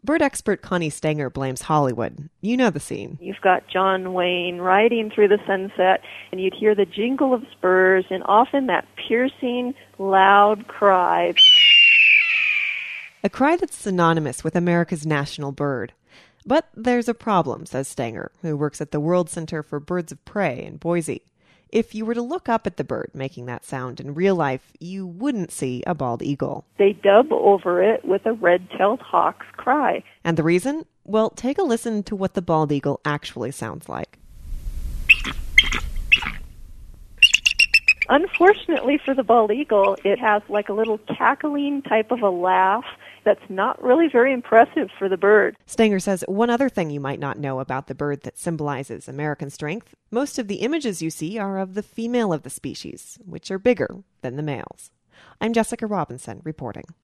Bird expert Connie Stanger blames Hollywood. You know the scene. You've got John Wayne riding through the sunset, and you'd hear the jingle of spurs and often that piercing, loud cry. A cry that's synonymous with America's national bird. But there's a problem, says Stanger, who works at the World Center for Birds of Prey in Boise. If you were to look up at the bird making that sound in real life, you wouldn't see a bald eagle. They dub over it with a red-tailed hawk's cry. And the reason? Well, take a listen to what the bald eagle actually sounds like. Unfortunately for the bald eagle, it has like a little cackling type of a laugh that's not really very impressive for the bird. Stanger says one other thing you might not know about the bird that symbolizes American strength: most of the images you see are of the female of the species, which are bigger than the males. I'm Jessica Robinson reporting.